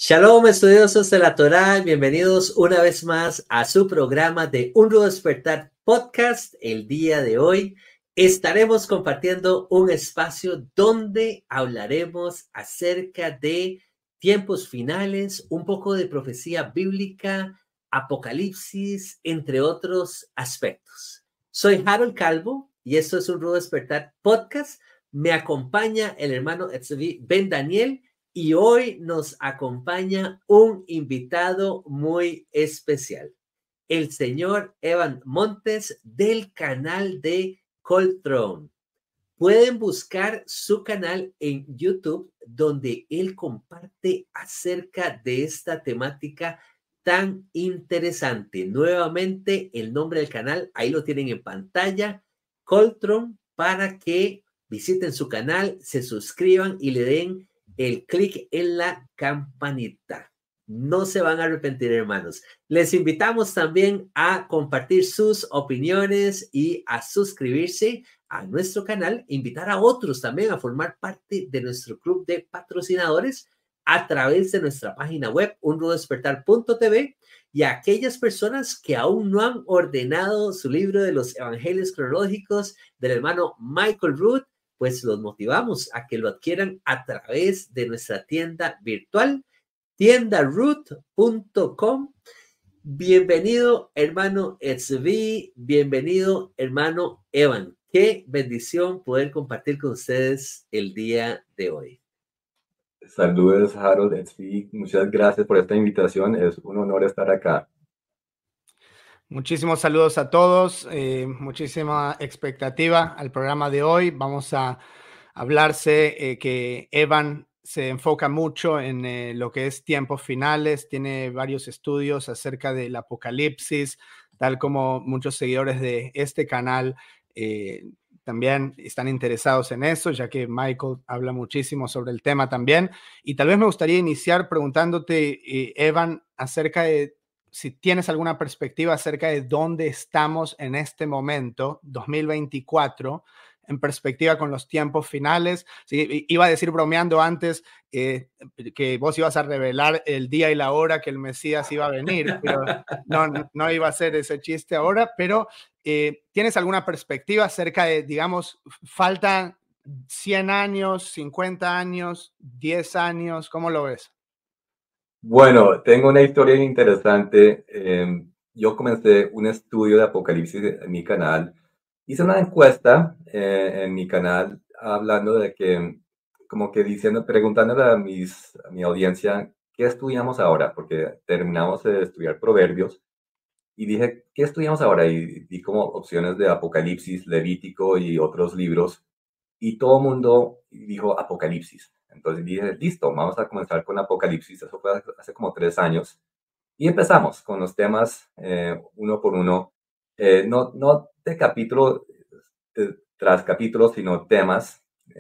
Shalom, estudiosos de la Torá, bienvenidos una vez más a su programa de Un Nuevo Despertar Podcast. El día de hoy estaremos compartiendo un espacio donde hablaremos acerca de tiempos finales, un poco de profecía bíblica, apocalipsis, entre otros aspectos. Soy Harold Calvo y esto es Un Nuevo Despertar Podcast. Me acompaña el hermano Etzvi Ben Daniel. Y hoy nos acompaña un invitado muy especial, el señor Evan Montes del canal de Coltrane. Pueden buscar su canal en YouTube, donde él comparte acerca de esta temática tan interesante. Nuevamente, el nombre del canal, ahí lo tienen en pantalla, Coltrane, para que visiten su canal, se suscriban y le den el clic en la campanita. No se van a arrepentir, hermanos. Les invitamos también a compartir sus opiniones y a suscribirse a nuestro canal, invitar a otros también a formar parte de nuestro club de patrocinadores a través de nuestra página web, unruodespertar.tv, y a aquellas personas que aún no han ordenado su libro de los evangelios cronológicos del hermano Michael Root, pues los motivamos a que lo adquieran a través de nuestra tienda virtual, tiendaroot.com. Bienvenido, hermano Etzvi, bienvenido, hermano Evan. Qué bendición poder compartir con ustedes el día de hoy. Saludos, Harold Etzvi. Muchas gracias por esta invitación. Es un honor estar acá. Muchísimos saludos a todos, muchísima expectativa al programa de hoy. Vamos a hablarse que Evan se enfoca mucho en lo que es tiempos finales, tiene varios estudios acerca del apocalipsis, tal como muchos seguidores de este canal también están interesados en eso, ya que Michael habla muchísimo sobre el tema también. Y tal vez me gustaría iniciar preguntándote, Evan, acerca de si tienes alguna perspectiva acerca de dónde estamos en este momento, 2024, en perspectiva con los tiempos finales. Sí, iba a decir bromeando antes que vos ibas a revelar el día y la hora que el Mesías iba a venir, pero no iba a ser ese chiste ahora, pero ¿tienes alguna perspectiva acerca de, digamos, faltan 100 años, 50 años, 10 años? ¿Cómo lo ves? Bueno, tengo una historia interesante. Yo comencé un estudio de Apocalipsis en mi canal. Hice una encuesta en mi canal hablando de que, como que diciendo, preguntándole a mi audiencia, ¿qué estudiamos ahora? Porque terminamos de estudiar Proverbios y dije, ¿qué estudiamos ahora? Y di como opciones de Apocalipsis, Levítico y otros libros. Y todo el mundo dijo Apocalipsis. Entonces dije, listo, vamos a comenzar con Apocalipsis. Eso fue hace como 3 años. Y empezamos con los temas uno por uno. No de capítulo tras capítulo, sino temas.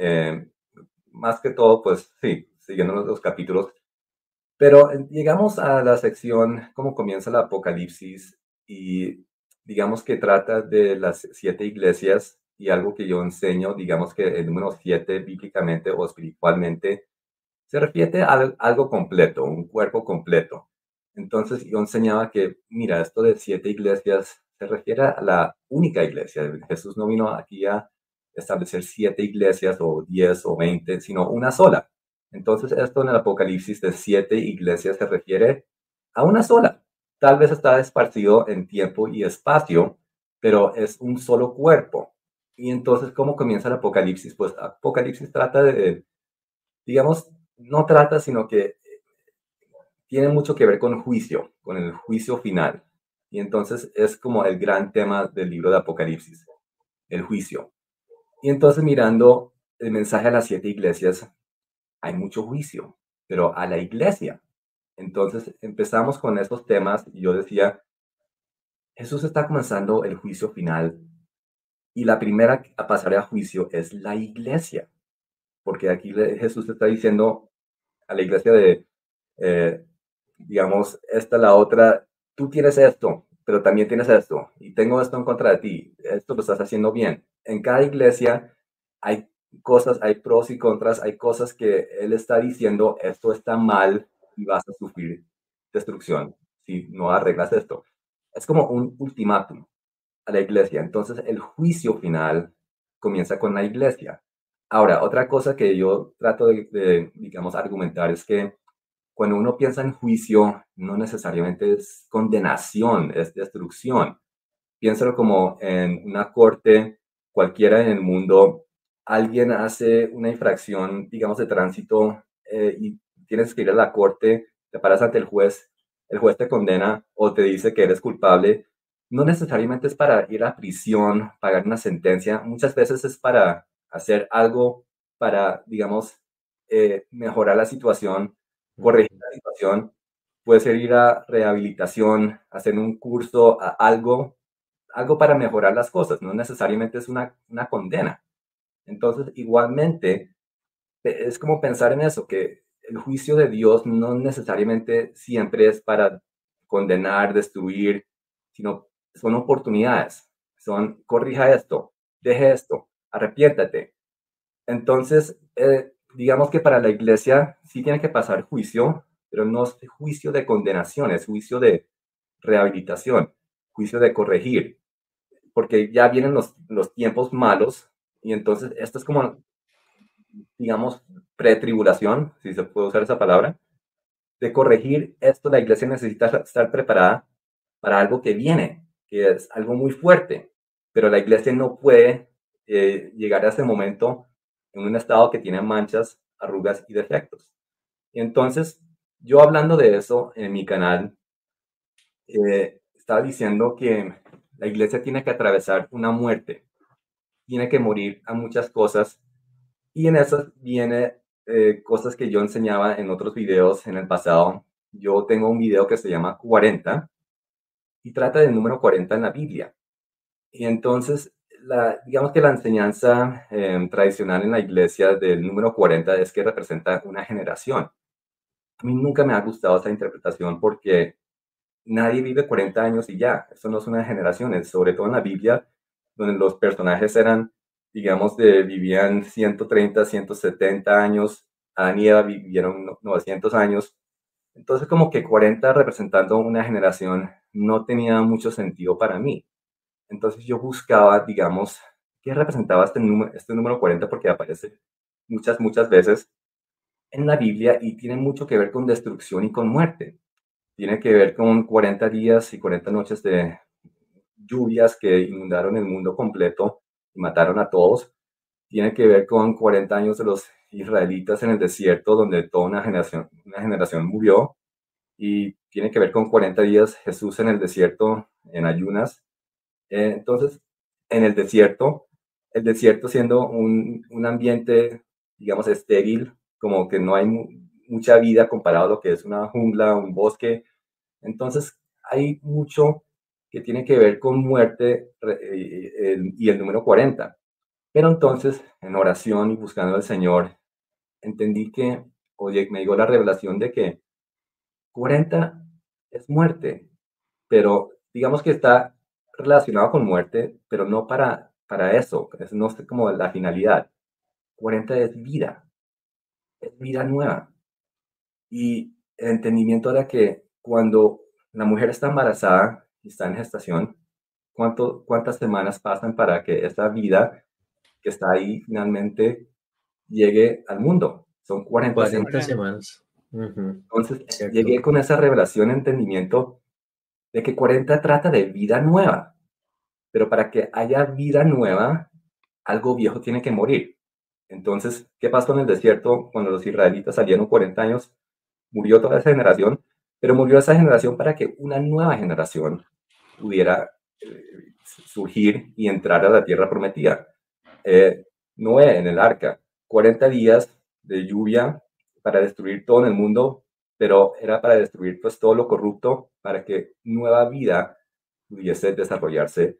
Más que todo, pues sí, siguiendo los capítulos. Pero llegamos a la sección, cómo comienza el Apocalipsis, y digamos que trata de las 7 iglesias, y algo que yo enseño, digamos que el número 7 bíblicamente o espiritualmente se refiere a algo completo, un cuerpo completo. Entonces yo enseñaba que, mira, esto de 7 iglesias se refiere a la única iglesia. Jesús no vino aquí a establecer 7 iglesias o 10 o 20, sino una sola. Entonces esto en el Apocalipsis de 7 iglesias se refiere a una sola. Tal vez está esparcido en tiempo y espacio, pero es un solo cuerpo. Y entonces, ¿cómo comienza el Apocalipsis? Pues Apocalipsis trata de, digamos, no trata, sino que tiene mucho que ver con juicio, con el juicio final. Y entonces es como el gran tema del libro de Apocalipsis, el juicio. Y entonces mirando el mensaje a las 7 iglesias, hay mucho juicio, pero a la iglesia. Entonces empezamos con estos temas y yo decía, Jesús está comenzando el juicio final y la primera a pasar a juicio es la iglesia. Porque aquí Jesús está diciendo a la iglesia de, digamos, esta, la otra, tú tienes esto, pero también tienes esto, y tengo esto en contra de ti, esto lo estás haciendo bien. En cada iglesia hay cosas, hay pros y contras, hay cosas que él está diciendo, esto está mal, y vas a sufrir destrucción si no arreglas esto. Es como un ultimátum a la iglesia. Entonces, el juicio final comienza con la iglesia. Ahora, otra cosa que yo trato de, digamos, argumentar es que cuando uno piensa en juicio, no necesariamente es condenación, es destrucción. Piénsalo como en una corte cualquiera en el mundo. Alguien hace una infracción, digamos, de tránsito y tienes que ir a la corte, te paras ante el juez te condena o te dice que eres culpable. No necesariamente es para ir a prisión, pagar una sentencia. Muchas veces es para hacer algo para, digamos, mejorar la situación, corregir la situación. Puede ser ir a rehabilitación, hacer un curso, algo para mejorar las cosas, no necesariamente es una condena. Entonces, igualmente, es como pensar en eso, que el juicio de Dios no necesariamente siempre es para condenar, destruir, sino son oportunidades, son corrija esto, deje esto, arrepiéntate. Entonces, digamos que para la iglesia sí tiene que pasar juicio, pero no es juicio de condenación, es juicio de rehabilitación, juicio de corregir, porque ya vienen los tiempos malos y entonces esto es como, digamos, pretribulación, si se puede usar esa palabra, de corregir esto. La iglesia necesita estar preparada para algo que viene, que es algo muy fuerte, pero la iglesia no puede llegar a ese momento en un estado que tiene manchas, arrugas y defectos. Y entonces, yo hablando de eso en mi canal, estaba diciendo que la iglesia tiene que atravesar una muerte, tiene que morir a muchas cosas, y en esas viene cosas que yo enseñaba en otros videos en el pasado. Yo tengo un video que se llama 40 y trata del número 40 en la Biblia. Y entonces, digamos que la enseñanza tradicional en la iglesia del número 40 es que representa una generación. A mí nunca me ha gustado esa interpretación porque nadie vive 40 años y ya, eso no es una generación, sobre todo en la Biblia, donde los personajes eran, digamos, vivían 130, 170 años, Adán y Eva vivieron 900 años, entonces como que 40 representando una generación no tenía mucho sentido para mí. Entonces yo buscaba, digamos, qué representaba este número 40 porque aparece muchas veces en la Biblia y tiene mucho que ver con destrucción y con muerte. Tiene que ver con 40 días y 40 noches de lluvias que inundaron el mundo completo y mataron a todos. Tiene que ver con 40 años de los israelitas en el desierto, donde toda una generación murió. Y tiene que ver con 40 días Jesús en el desierto, en ayunas. Entonces, en el desierto siendo un ambiente, digamos, estéril, como que no hay mucha vida comparado a lo que es una jungla, un bosque. Entonces, hay mucho que tiene que ver con muerte y el número 40. Pero entonces, en oración y buscando al Señor, entendí que, oye, me llegó la revelación de que 40 es muerte, pero digamos que está relacionado con muerte, pero no para eso, no es como la finalidad. 40 es vida nueva. Y el entendimiento era que cuando la mujer está embarazada y está en gestación, ¿cuántas semanas pasan para que esa vida que está ahí finalmente llegue al mundo? Son 40 semanas. 40 semanas. Entonces, Cierto. llegué con esa revelación, entendimiento de que 40 trata de vida nueva, pero para que haya vida nueva, algo viejo tiene que morir. Entonces, ¿qué pasó en el desierto cuando los israelitas salieron 40 años? Murió toda esa generación, pero murió esa generación para que una nueva generación pudiera surgir y entrar a la tierra prometida. Noé en el arca, 40 días de lluvia para destruir todo en el mundo, pero era para destruir pues todo lo corrupto, para que nueva vida pudiese desarrollarse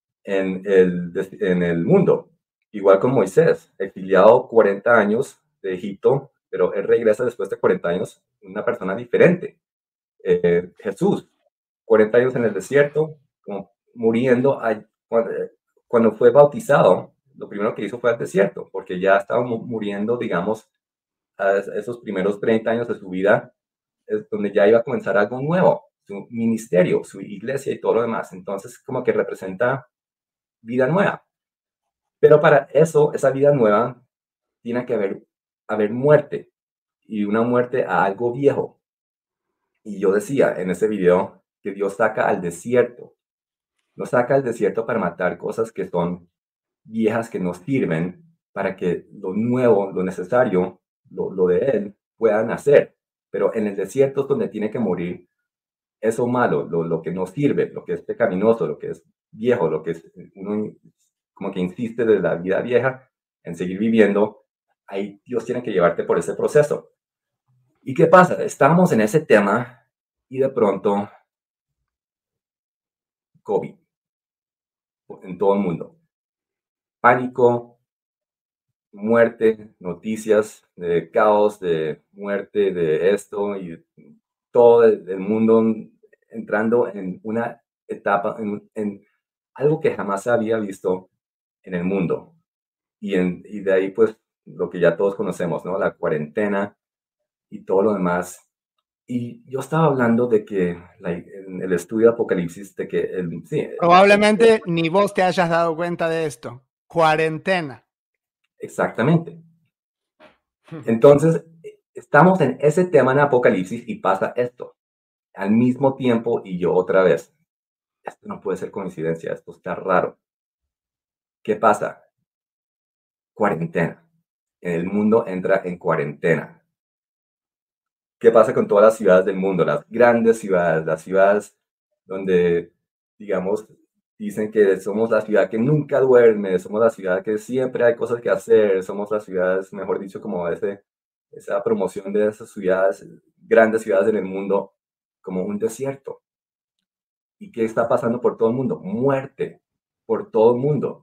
en el mundo. Igual con Moisés, exiliado 40 años de Egipto, pero él regresa después de 40 años, una persona diferente. Jesús, 40 años en el desierto, como muriendo. Cuando fue bautizado, lo primero que hizo fue al desierto, porque ya estaba muriendo, digamos, a esos primeros 30 años de su vida es donde ya iba a comenzar algo nuevo, su ministerio, su iglesia y todo lo demás. Entonces, como que representa vida nueva. Pero para eso, esa vida nueva, tiene que haber muerte, y una muerte a algo viejo. Y yo decía en ese video que Dios saca al desierto. Nos saca al desierto para matar cosas que son viejas, que nos sirven, para que lo nuevo, lo necesario, lo de Él pueda nacer. Pero en el desierto es donde tiene que morir eso malo, lo que no sirve, lo que es pecaminoso, lo que es viejo, lo que es, uno como que insiste de la vida vieja en seguir viviendo. Ahí Dios tiene que llevarte por ese proceso. ¿Y qué pasa? Estábamos en ese tema y de pronto COVID en todo el mundo. Pánico, muerte, noticias de caos, de muerte, de esto, y todo el mundo entrando en una etapa, en algo que jamás se había visto en el mundo. Y de ahí, pues, lo que ya todos conocemos, ¿no? La cuarentena y todo lo demás. Y yo estaba hablando de que en el estudio de Apocalipsis, de que probablemente ni vos te hayas dado cuenta de esto. Cuarentena. Exactamente. Entonces, estamos en ese tema en Apocalipsis y pasa esto al mismo tiempo, y yo otra vez. Esto no puede ser coincidencia, esto está raro. ¿Qué pasa? Cuarentena. El mundo entra en cuarentena. ¿Qué pasa con todas las ciudades del mundo? Las grandes ciudades, las ciudades donde, digamos, dicen que somos la ciudad que nunca duerme, somos la ciudad que siempre hay cosas que hacer, somos las ciudades, mejor dicho, como esa promoción de esas ciudades, grandes ciudades en el mundo, como un desierto. ¿Y qué está pasando por todo el mundo? Muerte por todo el mundo.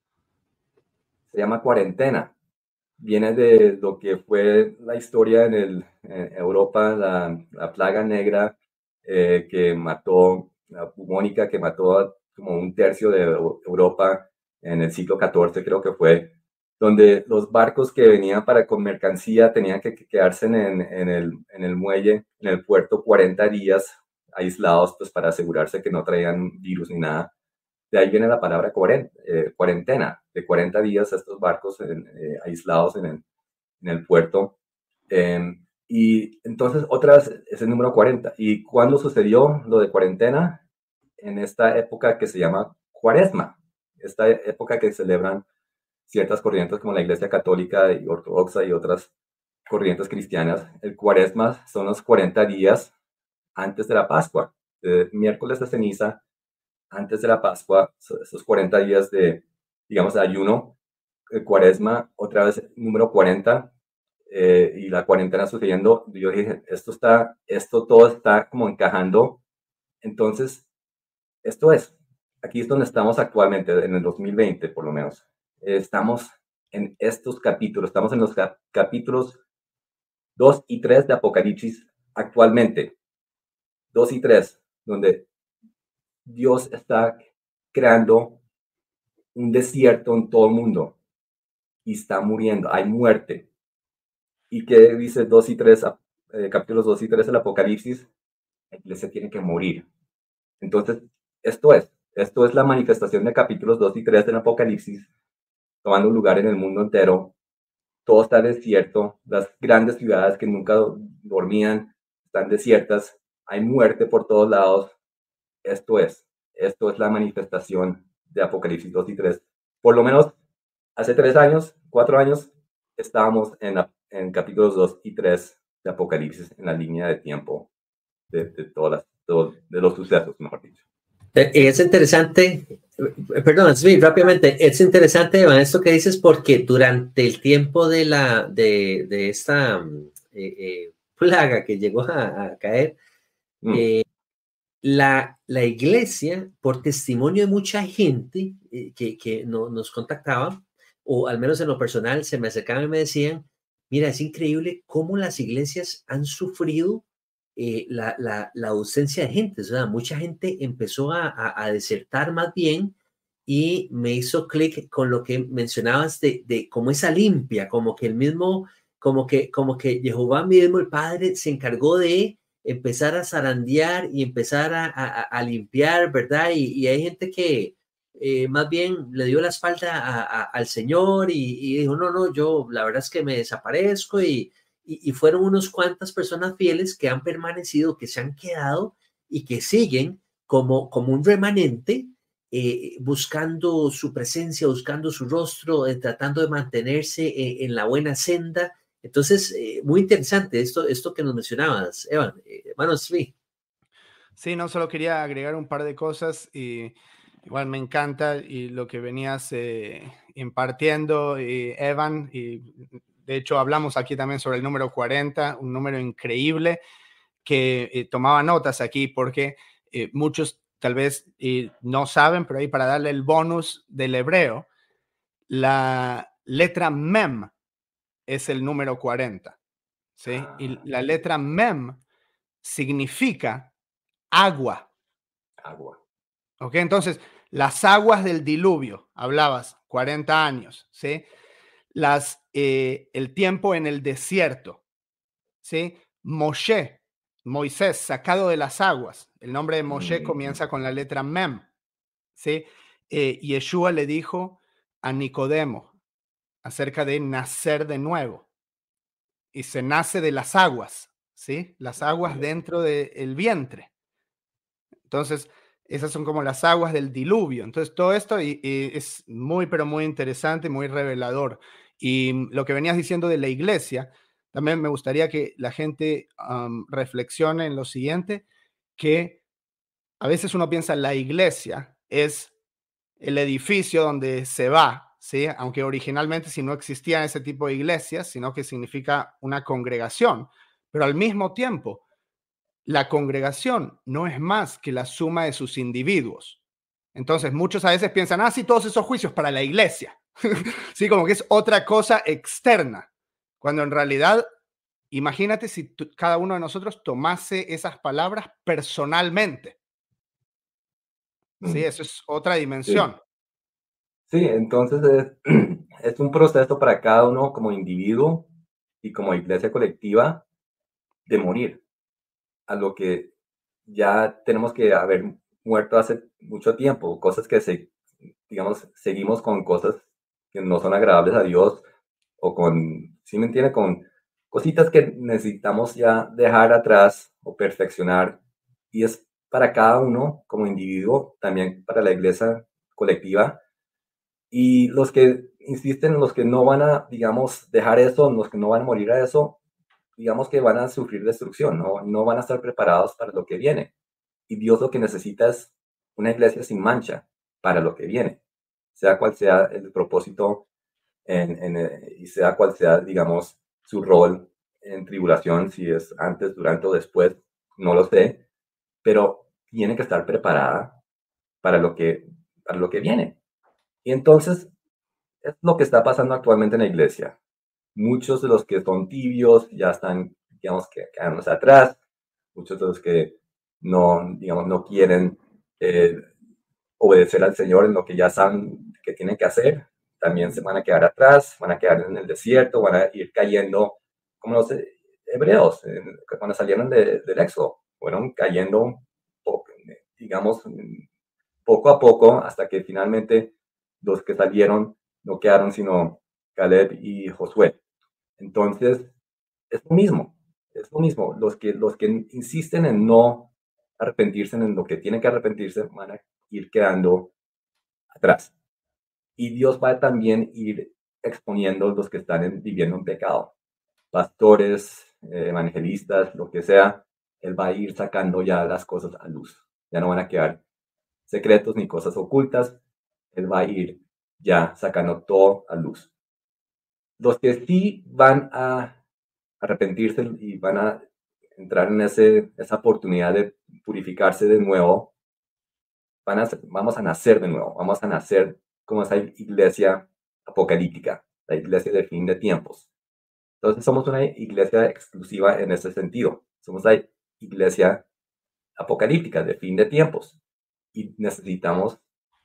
Se llama cuarentena. Viene de lo que fue la historia en Europa, la plaga negra, que mató, la bubónica, que mató a como un tercio de Europa en el siglo XIV, creo que fue, donde los barcos que venían con mercancía tenían que quedarse en el muelle, en el puerto, 40 días aislados, pues para asegurarse que no traían virus ni nada. De ahí viene la palabra cuarentena, de 40 días a estos barcos aislados en el puerto. Y entonces, otra vez, es el número 40. ¿Y cuándo sucedió lo de cuarentena? En esta época que se llama Cuaresma, esta época que celebran ciertas corrientes como la Iglesia Católica y Ortodoxa y otras corrientes cristianas. El Cuaresma son los 40 días antes de la Pascua, de miércoles de ceniza, antes de la Pascua, esos 40 días de, digamos, de ayuno, Cuaresma, otra vez número 40, y la cuarentena sucediendo. Yo dije, esto todo está como encajando. Entonces, aquí es donde estamos actualmente, en el 2020 por lo menos. Estamos en estos capítulos, estamos en los capítulos 2 y 3 de Apocalipsis actualmente. 2 y 3, donde Dios está creando un desierto en todo el mundo y está muriendo, hay muerte. ¿Y qué dice 2 y 3, capítulos 2 y 3 del Apocalipsis? La iglesia tiene que morir. Entonces, esto es la manifestación de capítulos 2 y 3 del Apocalipsis, tomando lugar en el mundo entero. Todo está desierto, las grandes ciudades que nunca dormían están desiertas, hay muerte por todos lados. Esto es la manifestación de Apocalipsis 2 y 3. Por lo menos hace 3 años, 4 años, estábamos en capítulos 2 y 3 de Apocalipsis, en la línea de tiempo de los sucesos, mejor dicho. Es interesante, perdón, Smith, rápidamente, es interesante, Evan, esto que dices, porque durante el tiempo de esta plaga que llegó a caer, la iglesia, por testimonio de mucha gente que nos contactaba, o al menos en lo personal, se me acercaban y me decían, mira, es increíble cómo las iglesias han sufrido la ausencia de gente. O sea, mucha gente empezó a desertar más bien, y me hizo clic con lo que mencionabas de como esa limpia, como que el mismo, como que Jehová mismo, el Padre, se encargó de empezar a zarandear y empezar a limpiar, ¿verdad? Y hay gente que más bien le dio la espalda al Señor y dijo, no, no, yo la verdad es que me desaparezco y fueron unos cuantas personas fieles que han permanecido, que se han quedado y que siguen como un remanente buscando su presencia, buscando su rostro, tratando de mantenerse en la buena senda. Entonces, muy interesante esto que nos mencionabas, Evan. Hermano Smith. Sí, no, solo quería agregar un par de cosas y igual me encanta y lo que venías impartiendo, Evan, y de hecho hablamos aquí también sobre el número 40, un número increíble que tomaba notas aquí porque muchos tal vez no saben, pero ahí para darle el bonus del hebreo, la letra mem es el número 40, ¿sí? Y la letra mem significa agua. Agua. ¿Ok? Entonces, las aguas del diluvio, hablabas, 40 años, ¿sí? El tiempo en el desierto, ¿sí? Moshe, Moisés, sacado de las aguas. El nombre de Moshe comienza con la letra Mem, ¿sí? Yeshua le dijo a Nicodemo acerca de nacer de nuevo. Y se nace de las aguas, ¿sí? Las aguas dentro del vientre. Entonces, esas son como las aguas del diluvio. Entonces, todo esto es muy, pero muy interesante, muy revelador. Y lo que venías diciendo de la iglesia, también me gustaría que la gente reflexione en lo siguiente, que a veces uno piensa la iglesia es el edificio donde se va, ¿sí? Aunque originalmente si no existían ese tipo de iglesias, sino que significa una congregación. Pero al mismo tiempo, la congregación no es más que la suma de sus individuos. Entonces, muchos a veces piensan, sí, todos esos juicios para la iglesia. Sí, como que es otra cosa externa. Cuando en realidad, imagínate si cada uno de nosotros tomase esas palabras personalmente. Sí, eso es otra Sí, dimensión. sí, entonces es, es un proceso para cada uno como individuo y como iglesia colectiva de morir a lo que ya tenemos que haber muerto hace mucho tiempo, cosas que digamos, seguimos con cosas que no son agradables a Dios o con, ¿sí me entiende? Con cositas que necesitamos ya dejar atrás o perfeccionar y es para cada uno como individuo, también para la iglesia colectiva y los que insisten, los que no van a, digamos, dejar eso, los que no van a morir a eso, digamos que van a sufrir destrucción, no van a estar preparados para lo que viene. Y Dios lo que necesita es una iglesia sin mancha para lo que viene, sea cual sea el propósito y sea cual sea, digamos, su rol en tribulación, si es antes, durante o después, no lo sé, pero tiene que estar preparada para lo que viene. Y entonces, es lo que está pasando actualmente en la iglesia. Muchos de los que son tibios ya están, digamos, que quedándose atrás. Muchos de los que no, digamos, no quieren obedecer al Señor en lo que ya saben que tienen que hacer, también se van a quedar atrás, van a quedar en el desierto, van a ir cayendo como los hebreos cuando salieron del Éxodo. Fueron cayendo, digamos, poco a poco hasta que finalmente los que salieron no quedaron sino Caleb y Josué. Entonces, es lo mismo, es lo mismo. Los que insisten en no arrepentirse en lo que tienen que arrepentirse van a ir quedando atrás. Y Dios va a también ir exponiendo los que están viviendo en pecado. Pastores, evangelistas, lo que sea, Él va a ir sacando ya las cosas a luz. Ya no van a quedar secretos ni cosas ocultas. Él va a ir ya sacando todo a luz. Los que sí van a arrepentirse y van a entrar en esa oportunidad de purificarse de nuevo, vamos a nacer de nuevo, vamos a nacer como esa iglesia apocalíptica, la iglesia del fin de tiempos. Entonces somos una iglesia exclusiva en ese sentido, somos la iglesia apocalíptica de fin de tiempos y necesitamos,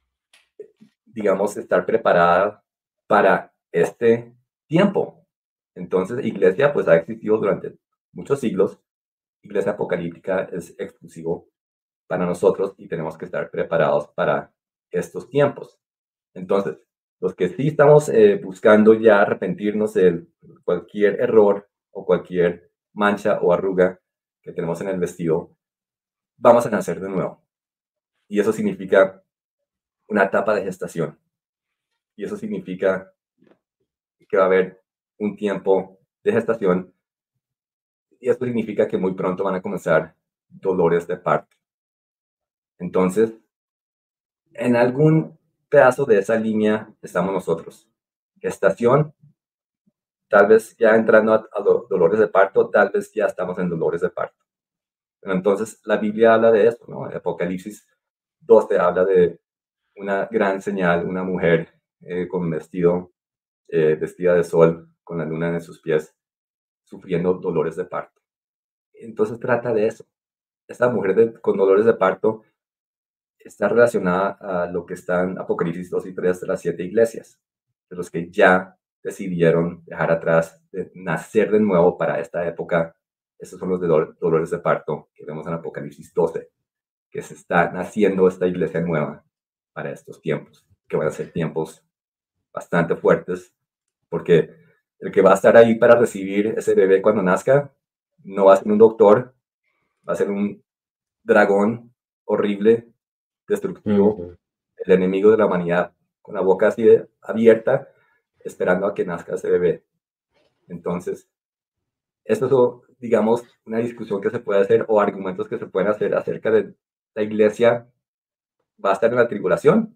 digamos, estar preparada para este tiempo. Entonces, iglesia pues ha existido durante muchos siglos iglesia apocalíptica es exclusivo para nosotros y tenemos que estar preparados para estos tiempos. Entonces, los que sí estamos buscando ya arrepentirnos de cualquier error o cualquier mancha o arruga que tenemos en el vestido, vamos a nacer de nuevo. Y eso significa una etapa de gestación. Y eso significa que va a haber un tiempo de gestación. Y eso significa que muy pronto van a comenzar dolores de parto. Entonces, en algún pedazo de esa línea estamos nosotros. Gestación, tal vez ya entrando a dolores de parto, tal vez ya estamos en dolores de parto. Pero entonces la Biblia habla de eso, ¿no? Apocalipsis 12 habla de una gran señal, una mujer con un vestido vestida de sol, con la luna en sus pies, sufriendo dolores de parto. Entonces trata de eso. Esta mujer con dolores de parto está relacionada a lo que está en Apocalipsis 2 y 3 de las 7 iglesias, de los que ya decidieron dejar atrás, de nacer de nuevo para esta época. Esos son los dolores de parto que vemos en Apocalipsis 12, que se está naciendo esta iglesia nueva para estos tiempos, que van a ser tiempos bastante fuertes, porque el que va a estar ahí para recibir ese bebé cuando nazca no va a ser un doctor, va a ser un dragón horrible, destructivo, el enemigo de la humanidad, con la boca así abierta, esperando a que nazca ese bebé. Entonces, esto es, digamos, una discusión que se puede hacer o argumentos que se pueden hacer acerca de la iglesia va a estar en la tribulación.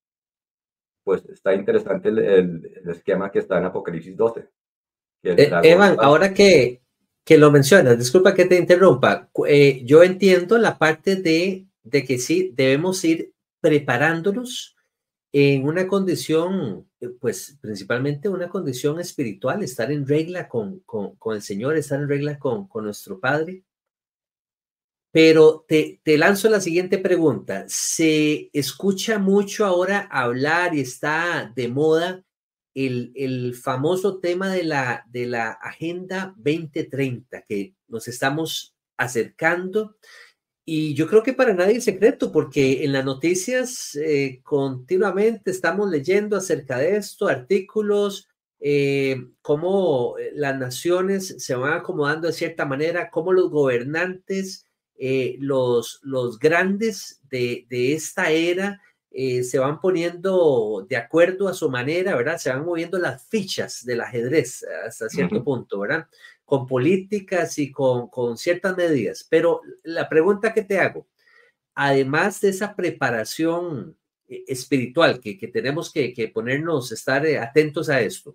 Pues está interesante el esquema que está en Apocalipsis 12. Evan, ahora que lo mencionas, disculpa que te interrumpa, yo entiendo la parte de que sí debemos ir preparándonos en una condición, pues principalmente una condición espiritual, estar en regla con el Señor, estar en regla con nuestro Padre. Pero te lanzo la siguiente pregunta. Se escucha mucho ahora hablar y está de moda el famoso tema de la Agenda 2030, que nos estamos acercando. Y yo creo que para nadie es secreto, porque en las noticias continuamente estamos leyendo acerca de esto, artículos, cómo las naciones se van acomodando de cierta manera, cómo los gobernantes, los grandes de esta era se van poniendo de acuerdo a su manera, ¿verdad? Se van moviendo las fichas del ajedrez hasta cierto punto, ¿verdad? Con políticas y con ciertas medidas. Pero la pregunta que te hago, además de esa preparación espiritual que tenemos que ponernos, estar atentos a esto,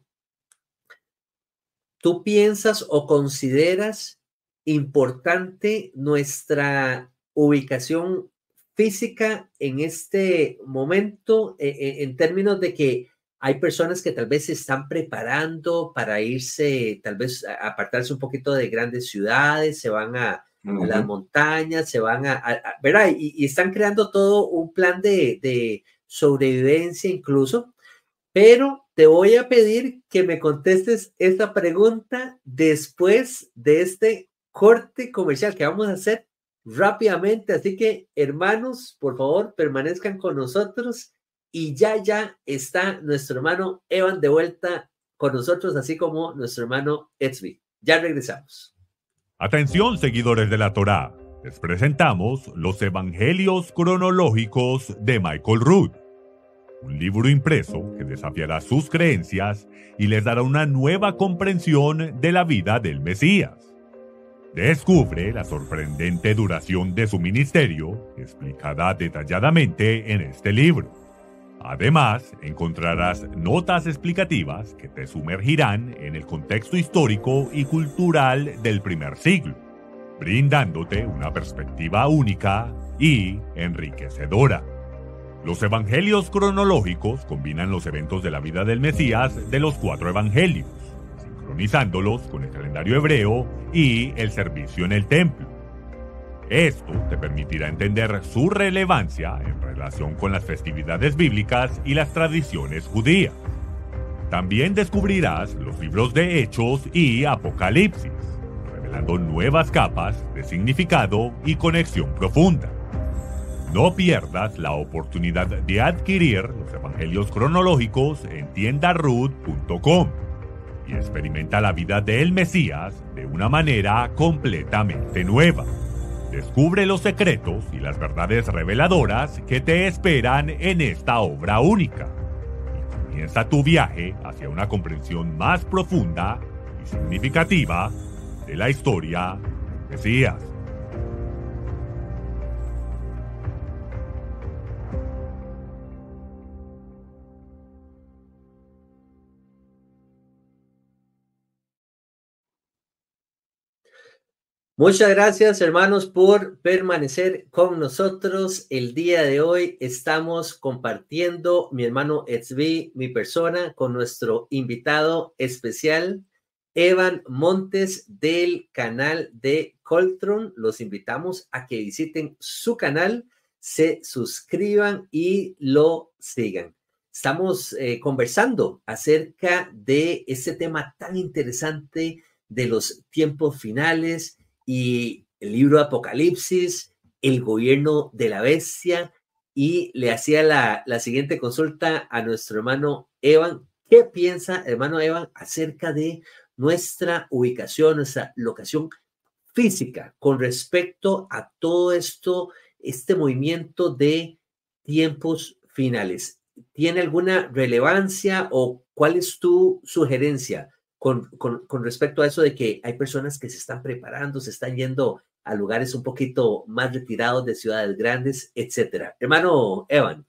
¿tú piensas o consideras importante nuestra ubicación física en este momento en términos de que hay personas que tal vez se están preparando para irse, tal vez apartarse un poquito de grandes ciudades, se van a las montañas, se van ¿verdad? Y están creando todo un plan de sobrevivencia incluso, pero te voy a pedir que me contestes esta pregunta después de este corte comercial que vamos a hacer rápidamente. Así que, hermanos, por favor, permanezcan con nosotros. Y ya está nuestro hermano Evan de vuelta con nosotros, así como nuestro hermano Etzvi. Ya regresamos. Atención, seguidores de la Torá. Les presentamos los Evangelios Cronológicos de Michael Rood. Un libro impreso que desafiará sus creencias y les dará una nueva comprensión de la vida del Mesías. Descubre la sorprendente duración de su ministerio, explicada detalladamente en este libro. Además, encontrarás notas explicativas que te sumergirán en el contexto histórico y cultural del primer siglo, brindándote una perspectiva única y enriquecedora. Los evangelios cronológicos combinan los eventos de la vida del Mesías de los 4 evangelios, sincronizándolos con el calendario hebreo y el servicio en el templo. Esto te permitirá entender su relevancia en relación con las festividades bíblicas y las tradiciones judías. También descubrirás los libros de Hechos y Apocalipsis, revelando nuevas capas de significado y conexión profunda. No pierdas la oportunidad de adquirir los evangelios cronológicos en tiendarud.com y experimenta la vida del Mesías de una manera completamente nueva. Descubre los secretos y las verdades reveladoras que te esperan en esta obra única. Y comienza tu viaje hacia una comprensión más profunda y significativa de la historia del Mesías. Muchas gracias, hermanos, por permanecer con nosotros. El día de hoy estamos compartiendo, mi hermano Etzvi, mi persona, con nuestro invitado especial, Evan Montes, del canal de Coltron. Los invitamos a que visiten su canal, se suscriban y lo sigan. Estamos conversando acerca de este tema tan interesante de los tiempos finales y el libro de Apocalipsis, el gobierno de la bestia, y le hacía la siguiente consulta a nuestro hermano Evan. ¿Qué piensa, hermano Evan, acerca de nuestra ubicación, nuestra locación física con respecto a todo esto, este movimiento de tiempos finales? ¿Tiene alguna relevancia o cuál es tu sugerencia con respecto a eso de que hay personas que se están preparando, se están yendo a lugares un poquito más retirados de ciudades grandes, etcétera? Hermano Evan.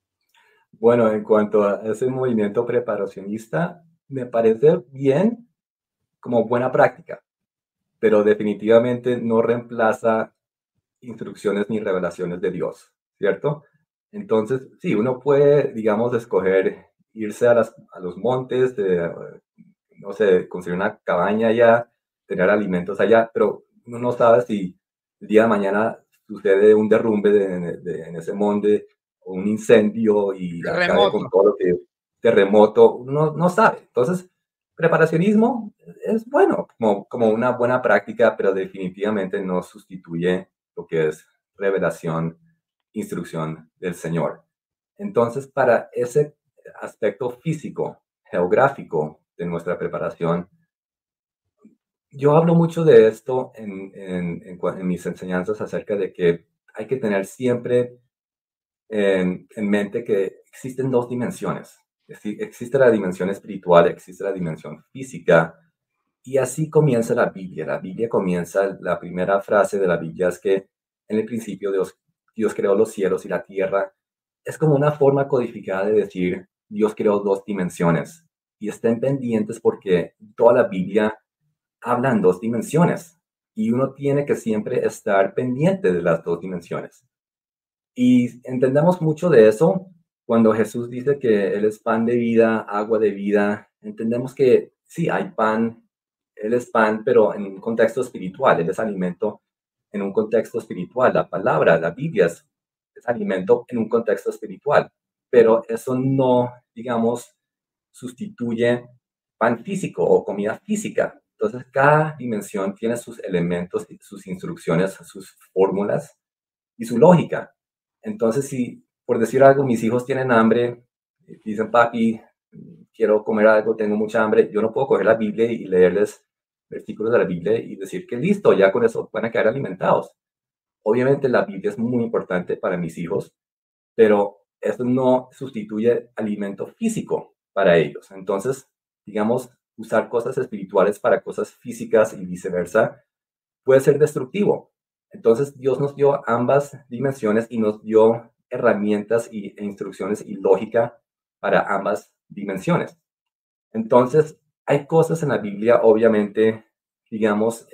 Bueno, en cuanto a ese movimiento preparacionista, me parece bien como buena práctica, pero definitivamente no reemplaza instrucciones ni revelaciones de Dios, ¿cierto? Entonces, sí, uno puede, digamos, escoger irse a los montes, no sé, construir una cabaña allá, tener alimentos allá, pero uno no sabe si el día de mañana sucede un derrumbe en ese monte o un incendio y acabe con todo lo que terremoto, uno no sabe. Entonces, preparacionismo es bueno, como una buena práctica, pero definitivamente no sustituye lo que es revelación, instrucción del Señor. Entonces, para ese aspecto físico, geográfico de nuestra preparación, yo hablo mucho de esto en mis enseñanzas acerca de que hay que tener siempre en mente que existen dos dimensiones. Existe la dimensión espiritual, existe la dimensión física, y así comienza la Biblia. La Biblia comienza, la primera frase de la Biblia es que en el principio Dios creó los cielos y la tierra. Es como una forma codificada de decir Dios creó dos dimensiones. Y estén pendientes porque toda la Biblia habla en dos dimensiones. Y uno tiene que siempre estar pendiente de las dos dimensiones. Y entendemos mucho de eso cuando Jesús dice que Él es pan de vida, agua de vida. Entendemos que sí, hay pan, Él es pan, pero en un contexto espiritual. Él es alimento en un contexto espiritual. La palabra, la Biblia es alimento en un contexto espiritual. Pero eso no, digamos, sustituye pan físico o comida física. Entonces, cada dimensión tiene sus elementos, sus instrucciones, sus fórmulas y su lógica. Entonces, si por decir algo, mis hijos tienen hambre, dicen, papi, quiero comer algo, tengo mucha hambre, yo no puedo coger la Biblia y leerles versículos de la Biblia y decir que listo, ya con eso van a quedar alimentados. Obviamente la Biblia es muy importante para mis hijos, pero eso no sustituye alimento físico para ellos. Entonces, digamos, usar cosas espirituales para cosas físicas y viceversa puede ser destructivo. Entonces, Dios nos dio ambas dimensiones y nos dio herramientas e instrucciones y lógica para ambas dimensiones. Entonces, hay cosas en la Biblia, obviamente, digamos,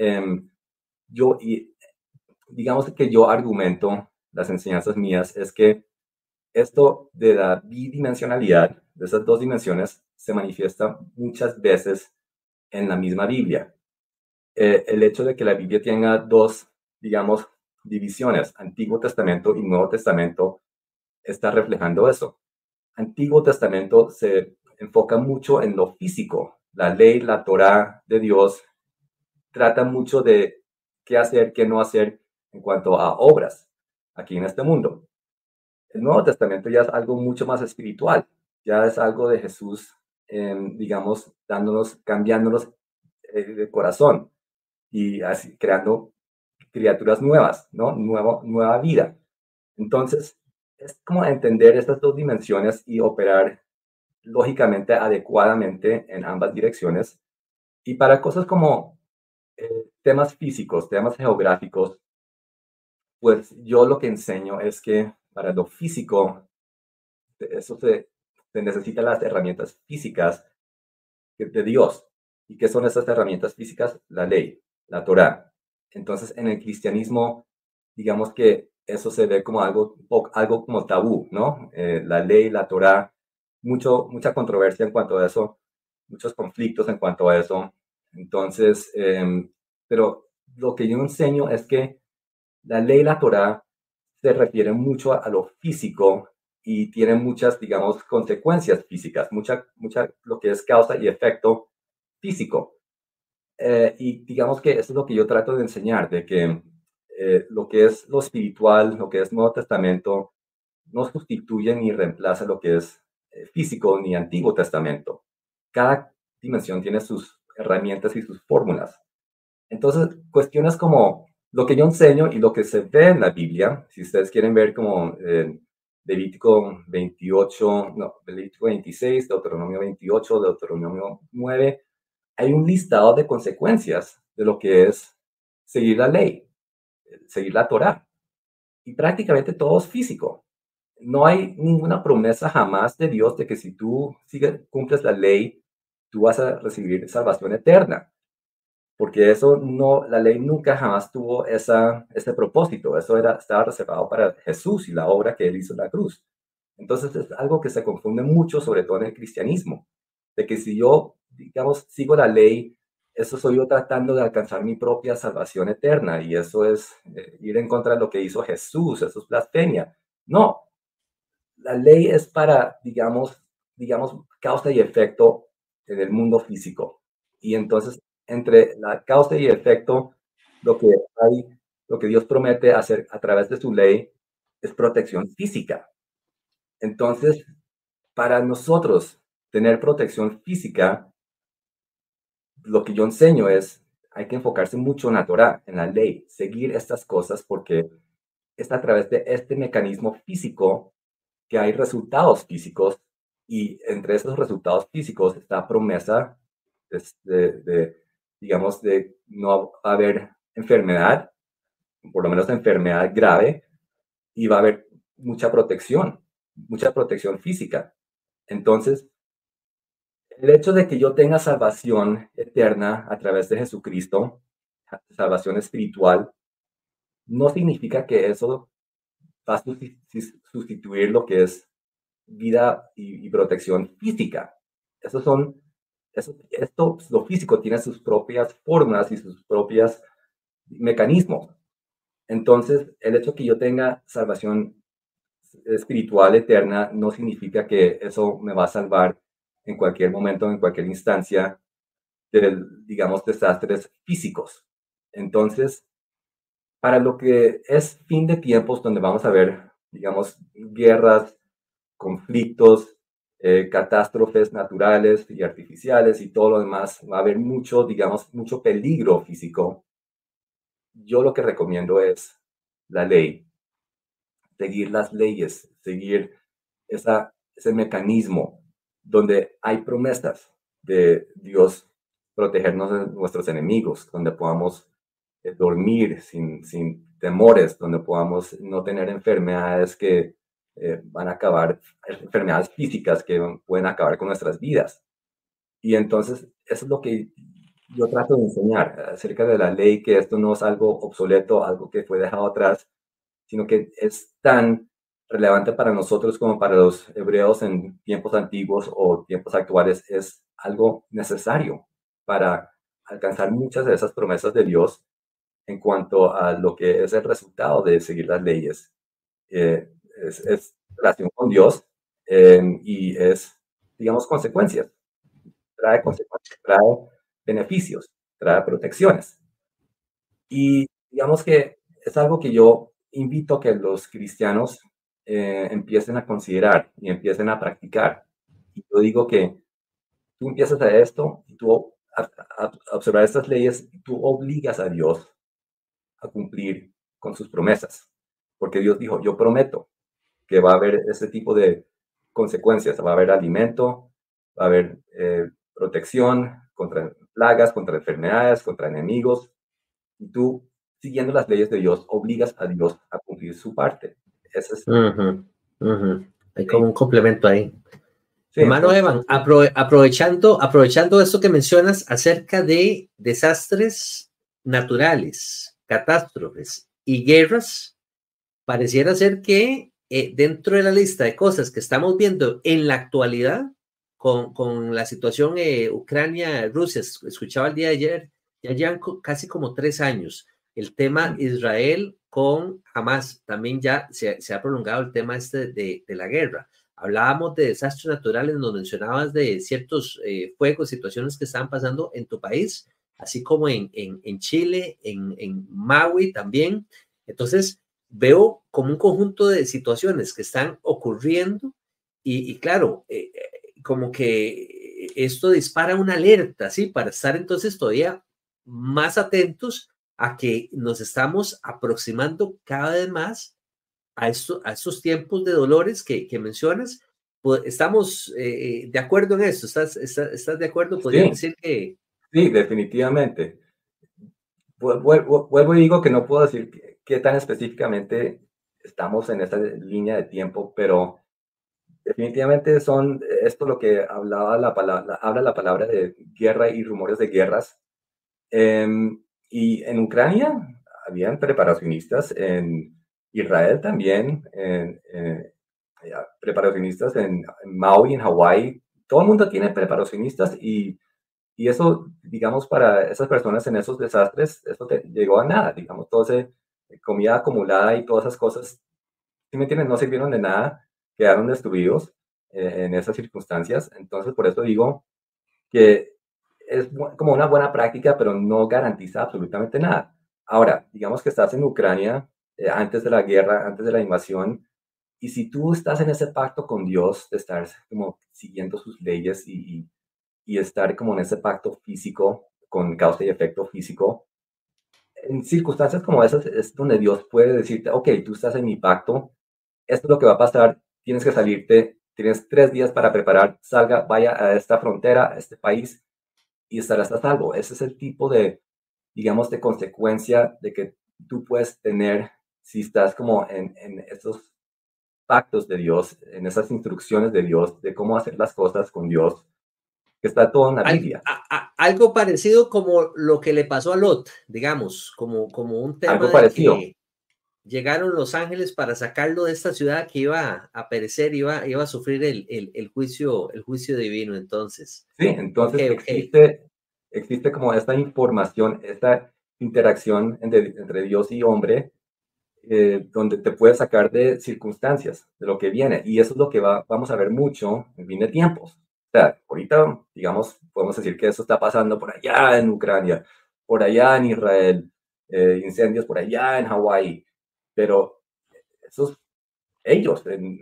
digamos que yo argumento, las enseñanzas mías, es que esto de la bidimensionalidad, de esas dos dimensiones, se manifiesta muchas veces en la misma Biblia. El hecho de que la Biblia tenga dos, digamos, divisiones, Antiguo Testamento y Nuevo Testamento, está reflejando eso. Antiguo Testamento se enfoca mucho en lo físico, la ley, la Torá de Dios, trata mucho de qué hacer, qué no hacer en cuanto a obras aquí en este mundo. El Nuevo Testamento ya es algo mucho más espiritual, ya es algo de Jesús, digamos, cambiándonos de corazón y así creando criaturas nuevas, ¿no? Nueva vida. Entonces, es como entender estas dos dimensiones y operar lógicamente, adecuadamente en ambas direcciones. Y para cosas como temas físicos, temas geográficos, pues yo lo que enseño es que para lo físico, eso se necesitan las herramientas físicas de Dios. ¿Y qué son esas herramientas físicas? La ley, la Torá. Entonces, en el cristianismo, digamos que eso se ve como algo como tabú, ¿no? La ley, la Torá, mucha controversia en cuanto a eso, muchos conflictos en cuanto a eso. Entonces, pero lo que yo enseño es que la ley y la Torá se refieren mucho a lo físico y tienen muchas, digamos, consecuencias físicas, mucha lo que es causa y efecto físico. Y digamos que eso es lo que yo trato de enseñar, de que lo que es lo espiritual, lo que es Nuevo Testamento, no sustituye ni reemplaza lo que es físico ni Antiguo Testamento. Cada dimensión tiene sus herramientas y sus fórmulas. Entonces, cuestiones como lo que yo enseño y lo que se ve en la Biblia, si ustedes quieren ver como Levítico 28, no, Levítico 26, Deuteronomio 28, Deuteronomio 9, hay un listado de consecuencias de lo que es seguir la ley, seguir la Torá. Y prácticamente todo es físico. No hay ninguna promesa jamás de Dios de que si tú cumples la ley, tú vas a recibir salvación eterna. Porque eso no, la ley nunca jamás tuvo ese propósito. Eso estaba reservado para Jesús y la obra que él hizo en la cruz. Entonces es algo que se confunde mucho, sobre todo en el cristianismo, de que si yo, digamos, sigo la ley, eso soy yo tratando de alcanzar mi propia salvación eterna y eso es ir en contra de lo que hizo Jesús, eso es blasfemia. No, la ley es para, digamos, causa y efecto en el mundo físico. Y entonces, entre la causa y efecto, lo que lo que Dios promete hacer a través de su ley es protección física. Entonces, para nosotros tener protección física, lo que yo enseño es, hay que enfocarse mucho en la Torah, en la ley, seguir estas cosas porque es a través de este mecanismo físico que hay resultados físicos y entre esos resultados físicos está promesa digamos, de no haber enfermedad, por lo menos enfermedad grave, y va a haber mucha protección física. Entonces, el hecho de que yo tenga salvación eterna a través de Jesucristo, salvación espiritual, no significa que eso va a sustituir lo que es vida y protección física. Lo físico tiene sus propias formas y sus propios mecanismos. Entonces, el hecho que yo tenga salvación espiritual eterna no significa que eso me va a salvar en cualquier momento, en cualquier instancia de, digamos, desastres físicos. Entonces, para lo que es fin de tiempos, donde vamos a ver, digamos, guerras, conflictos, catástrofes naturales y artificiales y todo lo demás, va a haber mucho, digamos, mucho peligro físico. Yo lo que recomiendo es la ley, seguir las leyes, seguir ese mecanismo donde hay promesas de Dios protegernos de nuestros enemigos, donde podamos dormir sin temores, donde podamos no tener enfermedades que van a acabar, enfermedades físicas que pueden acabar con nuestras vidas. Y entonces, eso es lo que yo trato de enseñar acerca de la ley, que esto no es algo obsoleto, algo que fue dejado atrás, sino que es tan relevante para nosotros como para los hebreos en tiempos antiguos o tiempos actuales, es algo necesario para alcanzar muchas de esas promesas de Dios en cuanto a lo que es el resultado de seguir las leyes. Es relación con Dios y es, digamos, consecuencias. Trae consecuencias, trae beneficios, trae protecciones. Y digamos que es algo que yo invito a que los cristianos empiecen a considerar y empiecen a practicar. Y yo digo que tú empiezas a esto y tú a observar estas leyes, y tú obligas a Dios a cumplir con sus promesas. Porque Dios dijo, yo prometo que va a haber ese tipo de consecuencias. Va a haber alimento, va a haber protección contra plagas, contra enfermedades, contra enemigos. Y tú, siguiendo las leyes de Dios, obligas a Dios a cumplir su parte. Ese es, Hay como un complemento ahí. sí, Hermano entonces, Evan, aprovechando esto que mencionas acerca de desastres naturales, catástrofes y guerras, pareciera ser que dentro de la lista de cosas que estamos viendo en la actualidad, con la situación Ucrania-Rusia, escuchaba el día de ayer, ya llevan casi como 3 años, el tema Israel con Hamas, también ya se ha prolongado el tema de la guerra. Hablábamos de desastres naturales, nos mencionabas de ciertos fuegos, situaciones que estaban pasando en tu país, así como en Chile, en Maui también. Entonces, veo como un conjunto de situaciones que están ocurriendo y claro, como que esto dispara una alerta, ¿sí? Para estar entonces todavía más atentos a que nos estamos aproximando cada vez más a estos tiempos de dolores que mencionas. Pues, ¿estamos de acuerdo en eso? ¿Estás de acuerdo? ¿Podrías sí, decir que... sí, definitivamente. Vuelvo y digo que no puedo decir qué tan específicamente estamos en esta línea de tiempo, pero definitivamente son esto lo que habla la palabra de guerra y rumores de guerras. Y en Ucrania habían preparacionistas, en Israel también, preparacionistas en Maui, en Hawái. Todo el mundo tiene preparacionistas y eso, digamos, para esas personas en esos desastres, eso llegó a nada, digamos, toda esa comida acumulada y todas esas cosas, si me entienden, no sirvieron de nada, quedaron destruidos en esas circunstancias. Entonces, por eso digo que es como una buena práctica, pero no garantiza absolutamente nada. Ahora, digamos que estás en Ucrania antes de la guerra, antes de la invasión, y si tú estás en ese pacto con Dios de estar como siguiendo sus leyes y estar como en ese pacto físico, con causa y efecto físico, en circunstancias como esas es donde Dios puede decirte, ok, tú estás en mi pacto, esto es lo que va a pasar, tienes que salirte, tienes 3 días para preparar, salga, vaya a esta frontera, a este país, y estarás a salvo. Ese es el tipo de, digamos, de consecuencia de que tú puedes tener si estás como en esos pactos de Dios, en esas instrucciones de Dios, de cómo hacer las cosas con Dios, que está todo en la Biblia. Algo parecido como lo que le pasó a Lot, digamos, como un Algo tema de parecido. que llegaron los ángeles para sacarlo de esta ciudad que iba a perecer, iba a sufrir el juicio divino. Entonces, Sí, ok, entonces ok. existe como esta información, esta interacción entre Dios y hombre, donde te puede sacar de circunstancias, de lo que viene. Y eso es lo que vamos a ver mucho en fin de tiempos. O sea, ahorita, digamos, podemos decir que eso está pasando por allá en Ucrania, por allá en Israel, incendios por allá en Hawái, pero esos ellos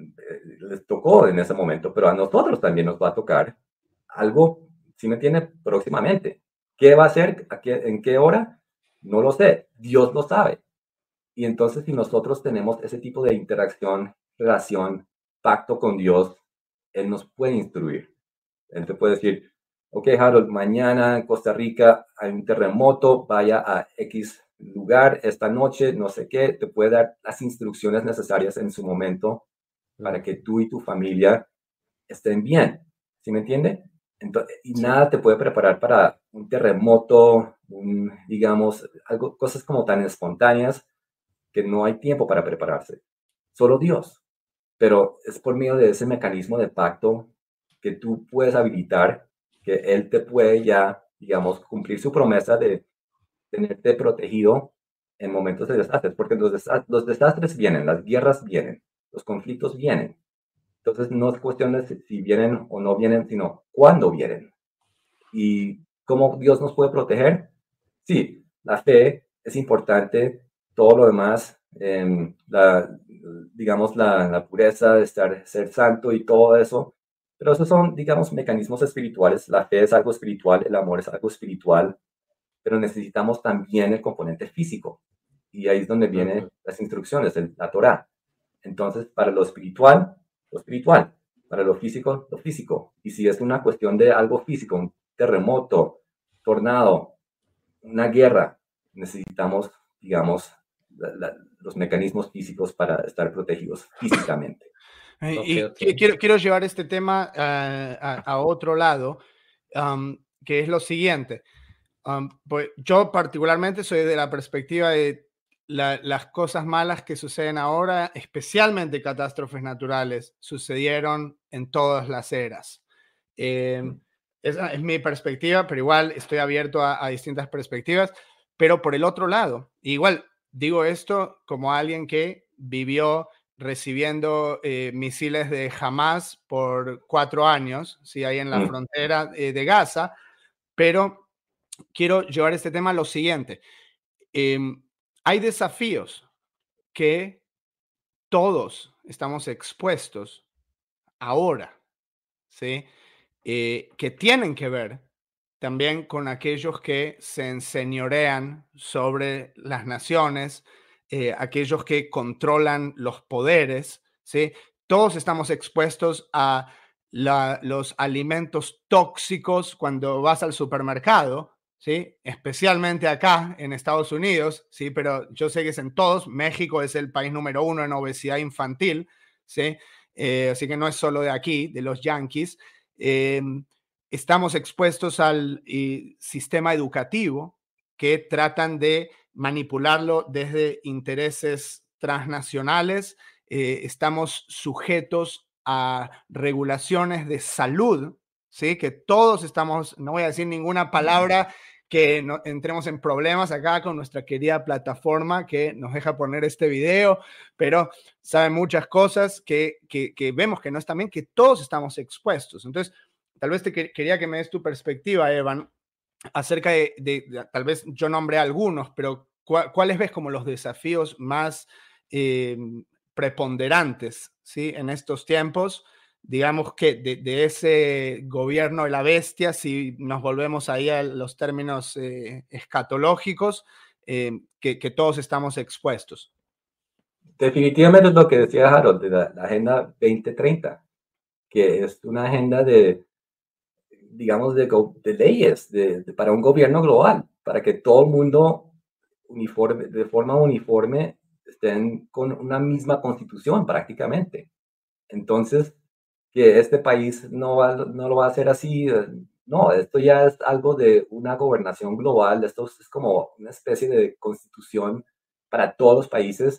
les tocó en ese momento, pero a nosotros también nos va a tocar algo, si me entiende, próximamente. ¿Qué va a ser? ¿En qué hora? No lo sé. Dios lo sabe. Y entonces, si nosotros tenemos ese tipo de interacción, relación, pacto con Dios, Él nos puede instruir. Él te puede decir, ok, Harold, mañana en Costa Rica hay un terremoto, vaya a X lugar esta noche, no sé qué, te puede dar las instrucciones necesarias en su momento para que tú y tu familia estén bien. ¿Sí me entiende? Entonces, y Sí. nada te puede preparar para un terremoto, digamos, cosas como tan espontáneas que no hay tiempo para prepararse. Solo Dios. Pero es por medio de ese mecanismo de pacto que tú puedes habilitar, que Él te puede ya, digamos, cumplir su promesa de tenerte protegido en momentos de desastres, porque los desastres vienen, las guerras vienen, los conflictos vienen. Entonces no es cuestión de si vienen o no vienen, sino cuándo vienen. ¿Y cómo Dios nos puede proteger? Sí, la fe es importante todo lo demás, digamos, la pureza de ser santo y todo eso, pero esos son, digamos, mecanismos espirituales. La fe es algo espiritual, el amor es algo espiritual, pero necesitamos también el componente físico. Y ahí es donde vienen las instrucciones, la Torá. Entonces, para lo espiritual, para lo físico. Y si es una cuestión de algo físico, un terremoto, tornado, una guerra, necesitamos, digamos, los mecanismos físicos para estar protegidos físicamente. Quiero llevar este tema a otro lado, que es lo siguiente. Pues yo particularmente soy de la perspectiva de las cosas malas que suceden ahora, especialmente catástrofes naturales, sucedieron en todas las eras. Esa es mi perspectiva, pero igual estoy abierto a distintas perspectivas. Pero por el otro lado, igual digo esto como alguien que vivió recibiendo misiles de Hamas por 4 años, ¿sí? Ahí en la frontera de Gaza, pero quiero llevar este tema a lo siguiente. Hay desafíos que todos estamos expuestos ahora, ¿sí? Que tienen que ver también con aquellos que se enseñorean sobre las naciones, aquellos que controlan los poderes, ¿sí? Todos estamos expuestos a los alimentos tóxicos cuando vas al supermercado, ¿sí? Especialmente acá en Estados Unidos, ¿sí? Pero yo sé que es en todos. México es el país número 1 en obesidad infantil, ¿sí? Así que no es solo de aquí, de los yanquis. Estamos expuestos al sistema educativo que tratan de manipularlo desde intereses transnacionales. Estamos sujetos a regulaciones de salud, ¿sí? Que todos estamos, no voy a decir ninguna palabra que no, entremos en problemas acá con nuestra querida plataforma que nos deja poner este video, pero saben muchas cosas que vemos que no están bien, que todos estamos expuestos. Entonces, tal vez quería que me des tu perspectiva, Evan, acerca tal vez yo nombré algunos, pero ¿cuáles ves como los desafíos más preponderantes, ¿sí? En estos tiempos? Digamos que de ese gobierno de la bestia, si nos volvemos ahí a los términos escatológicos, que todos estamos expuestos. Definitivamente es lo que decía Harold, de la Agenda 2030, que es una agenda digamos, de leyes para un gobierno global, para que todo el mundo de forma uniforme estén con una misma constitución prácticamente. Entonces, que este país no lo va a hacer así, no, esto ya es algo de una gobernación global, esto es como una especie de constitución para todos los países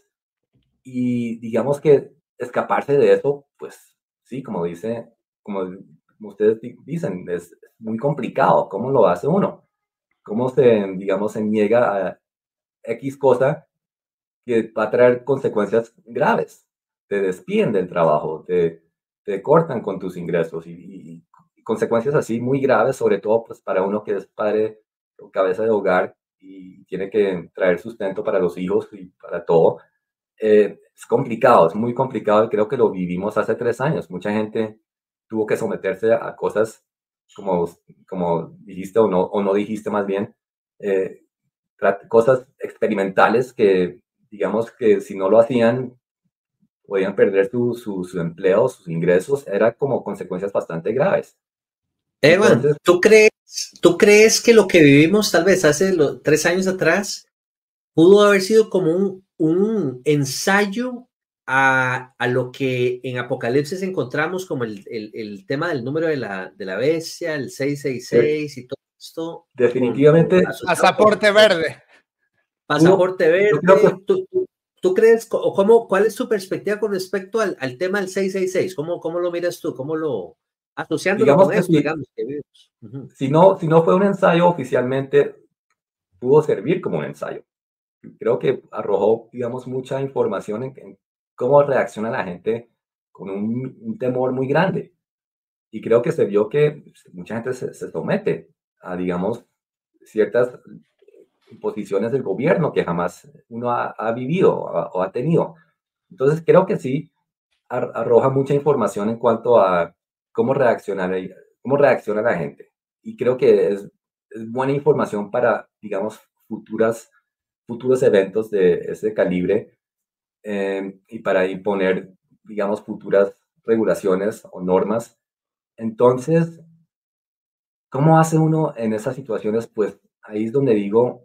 y digamos que escaparse de eso, pues sí, como ustedes dicen, es muy complicado. ¿Cómo lo hace uno? ¿Cómo digamos, se niega a X cosa que va a traer consecuencias graves? Te despiden del trabajo, te cortan con tus ingresos y consecuencias así muy graves, sobre todo pues, para uno que es padre o cabeza de hogar y tiene que traer sustento para los hijos y para todo. Es complicado, es muy complicado y creo que lo vivimos hace 3 años. Mucha gente tuvo que someterse a cosas como dijiste o no dijiste más bien, cosas experimentales que digamos que si no lo hacían podían perder su empleo, sus ingresos, era como consecuencias bastante graves. Evan, Entonces, ¿tú crees que lo que vivimos tal vez hace 3 años atrás pudo haber sido como un ensayo a lo que en Apocalipsis encontramos como el tema del número de la bestia, el 666 y todo esto? definitivamente, Pasaporte verde. Pasaporte yo creo que verde. ¿Tú crees, o cuál es tu perspectiva con respecto al tema del 666? ¿Cómo lo miras tú? ¿Cómo lo asociándolo digamos con que esto, digamos, que vivimos? Uh-huh. si no fue un ensayo oficialmente, pudo servir como un ensayo. Creo que arrojó, digamos, mucha información en cómo reacciona la gente con un temor muy grande. Y creo que se vio que mucha gente se somete a, digamos, ciertas imposiciones del gobierno que jamás uno ha vivido o ha tenido. Entonces creo que sí arroja mucha información en cuanto a cómo reacciona la gente. Y creo que es buena información para, digamos, futuros eventos de ese calibre, y para imponer, digamos, futuras regulaciones o normas. Entonces, ¿cómo hace uno en esas situaciones? Pues ahí es donde digo,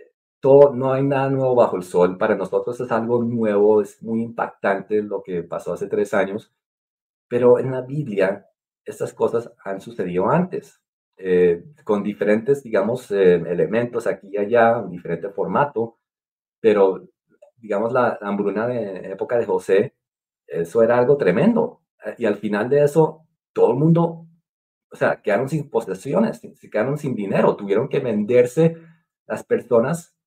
no hay nada nuevo bajo el sol. Para nosotros es algo nuevo, es muy impactante lo que pasó hace 3 años, pero en la Biblia estas cosas han sucedido antes, con diferentes, digamos, elementos aquí y allá, en diferente formato, pero digamos la hambruna de época de José, eso era algo tremendo. Y al final de eso, todo el mundo, o sea, quedaron sin posesiones, se quedaron sin dinero, tuvieron que venderse las personas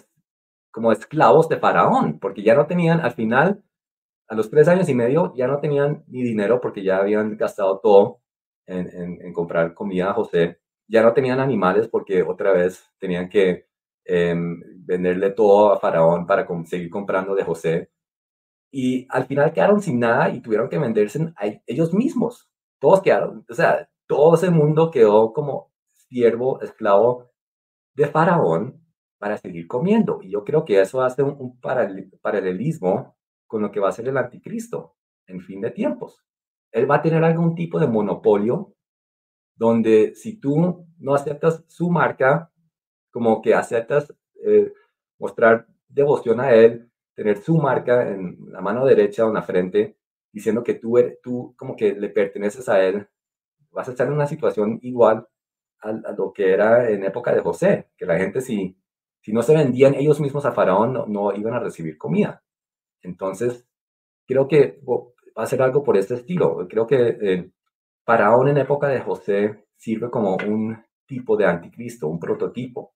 como esclavos de Faraón, porque ya no tenían, al final, a los 3 años y medio, ya no tenían ni dinero porque ya habían gastado todo en comprar comida a José, ya no tenían animales porque otra vez tenían que venderle todo a Faraón para seguir comprando de José. Y al final quedaron sin nada y tuvieron que venderse a ellos mismos. Todos quedaron, o sea, todo ese mundo quedó como siervo, esclavo de Faraón para seguir comiendo. Y yo creo que eso hace un paralelismo con lo que va a ser el anticristo en fin de tiempos. Él va a tener algún tipo de monopolio donde si tú no aceptas su marca, como que aceptas mostrar devoción a él, tener su marca en la mano derecha o en la frente, diciendo que tú como que le perteneces a él, vas a estar en una situación igual a lo que era en época de José, que la gente si no se vendían ellos mismos a Faraón, no iban a recibir comida. Entonces, creo que va a ser algo por este estilo. Creo que Faraón en época de José sirve como un tipo de anticristo, un prototipo.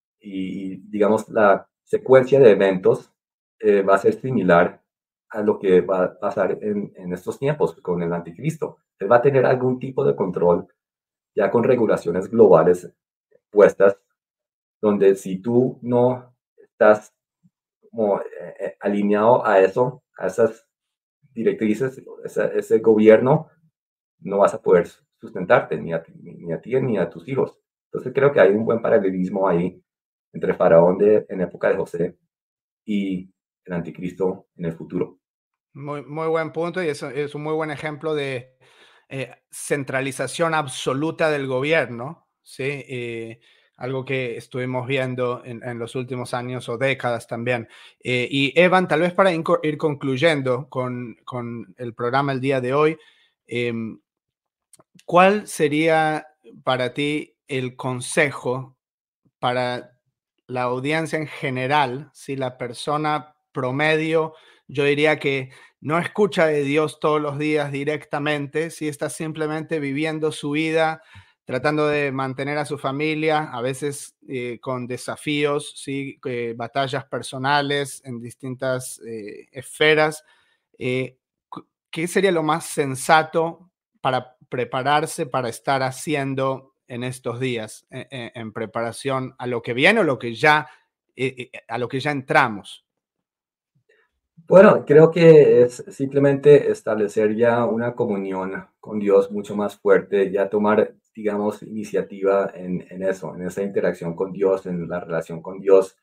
Y digamos, la secuencia de eventos va a ser similar a lo que va a pasar en estos tiempos con el anticristo. Él va a tener algún tipo de control ya con regulaciones globales puestas, donde si tú no estás como alineado a eso, a esas directrices, ese gobierno, no vas a poder sustentarte ni a ti ni a tus hijos. Entonces creo que hay un buen paralelismo ahí entre Faraón en época de José y el anticristo en el futuro. Muy, muy buen punto y es un muy buen ejemplo de centralización absoluta del gobierno, ¿sí? Algo que estuvimos viendo en los últimos años o décadas también. Y Evan, tal vez para ir concluyendo con el programa el día de hoy, em, ¿cuál sería para ti el consejo para la audiencia en general, si la persona promedio, yo diría que no escucha de Dios todos los días directamente, si está simplemente viviendo su vida, tratando de mantener a su familia, a veces con desafíos, ¿sí? Batallas personales en distintas esferas? eh, ¿Qué sería lo más sensato para prepararse, para estar haciendo en estos días, en preparación a lo que viene o a lo que ya entramos? Bueno, creo que es simplemente establecer ya una comunión con Dios mucho más fuerte, ya tomar, digamos, iniciativa en eso, en esa interacción con Dios, en la relación con Dios,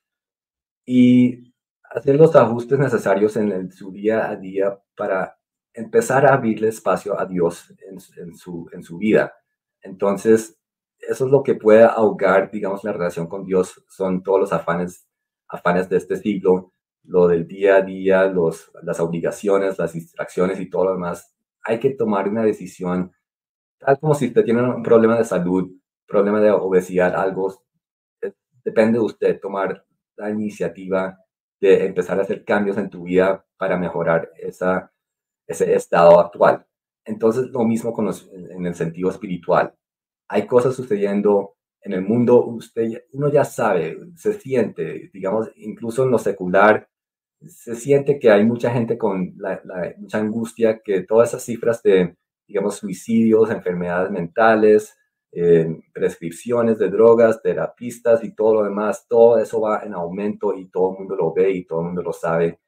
y hacer los ajustes necesarios su día a día para empezar a abrirle espacio a Dios en su vida. Entonces, eso es lo que puede ahogar, digamos, la relación con Dios, son todos los afanes de este siglo, lo del día a día, las obligaciones, las distracciones y todo lo demás. Hay que tomar una decisión, tal como si usted tiene un problema de salud, problema de obesidad, algo, depende de usted tomar la iniciativa de empezar a hacer cambios en tu vida para mejorar ese estado actual. Entonces, lo mismo en el sentido espiritual. Hay cosas sucediendo en el mundo, uno ya sabe, se siente, digamos, incluso en lo secular, se siente que hay mucha gente con mucha angustia, que todas esas cifras de, digamos, suicidios, enfermedades mentales, prescripciones de drogas, terapistas y todo lo demás, todo eso va en aumento y todo el mundo lo ve y todo el mundo lo sabe.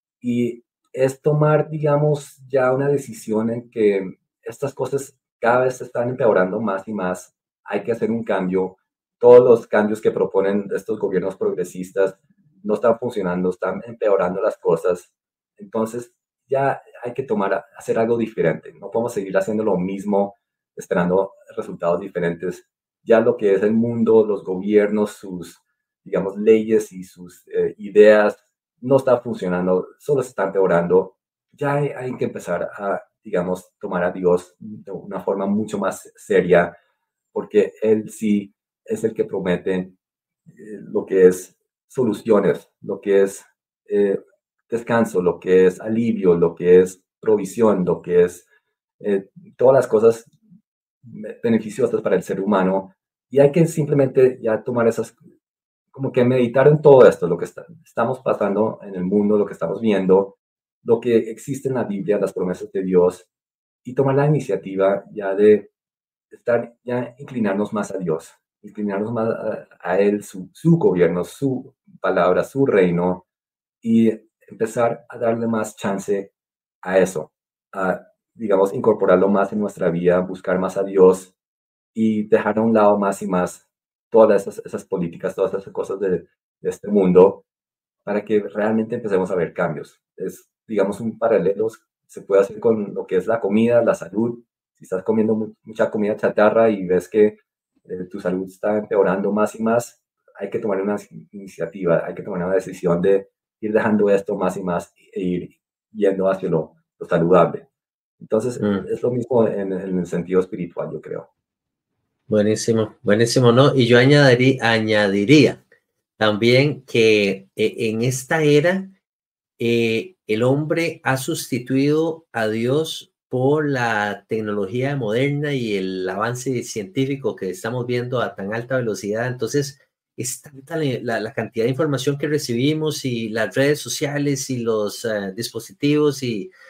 Y es tomar, digamos, ya una decisión en que estas cosas cada vez se están empeorando más y más. Hay que hacer un cambio. Todos los cambios que proponen estos gobiernos progresistas no están funcionando, están empeorando las cosas. Entonces, ya hay que hacer algo diferente. No podemos seguir haciendo lo mismo, esperando resultados diferentes. Ya lo que es el mundo, los gobiernos, sus, digamos, leyes y sus ideas, no está funcionando, solo se está empeorando. Ya hay que empezar a, digamos, tomar a Dios de una forma mucho más seria, porque Él sí es el que promete lo que es soluciones, lo que es descanso, lo que es alivio, lo que es provisión, lo que es todas las cosas beneficiosas para el ser humano. Y hay que simplemente ya tomar esas, como que meditar en todo esto, lo que estamos pasando en el mundo, lo que estamos viendo, lo que existe en la Biblia, las promesas de Dios, y tomar la iniciativa ya de inclinarnos más a Dios, inclinarnos más a Él, su gobierno, su palabra, su reino, y empezar a darle más chance a eso, a, digamos, incorporarlo más en nuestra vida, buscar más a Dios y dejar a un lado más y más todas esas políticas, todas esas cosas de este mundo, para que realmente empecemos a ver cambios. Es, digamos, un paralelo, se puede hacer con lo que es la comida, la salud. Si estás comiendo mucha comida chatarra y ves que tu salud está empeorando más y más, hay que tomar una iniciativa, hay que tomar una decisión de ir dejando esto más y más e ir yendo hacia lo saludable. Entonces, es lo mismo en el sentido espiritual, yo creo. Buenísimo, buenísimo, ¿no? Y yo añadiría también que en esta era el hombre ha sustituido a Dios por la tecnología moderna y el avance científico que estamos viendo a tan alta velocidad. Entonces, es tanta la cantidad de información que recibimos y las redes sociales y los dispositivos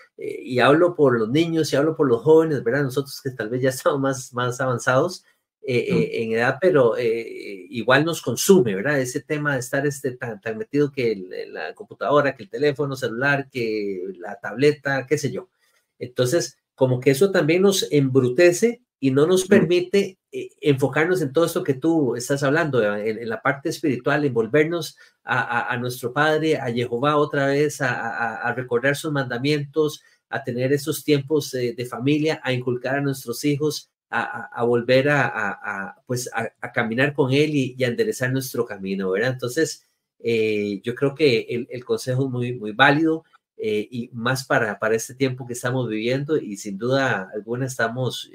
y hablo por los niños y hablo por los jóvenes, ¿verdad? Nosotros que tal vez ya estamos más avanzados en edad, pero igual nos consume, ¿verdad? Ese tema de estar tan metido que la computadora, que el teléfono celular, que la tableta, qué sé yo. Entonces, como que eso también nos embrutece y no nos permite enfocarnos en todo esto que tú estás hablando, en la parte espiritual, envolvernos a nuestro Padre, a Jehová otra vez, a recordar sus mandamientos, a tener esos tiempos de familia, a inculcar a nuestros hijos, a volver pues a caminar con Él y a enderezar nuestro camino, ¿verdad? Entonces, yo creo que el consejo es muy válido y más para este tiempo que estamos viviendo y sin duda alguna estamos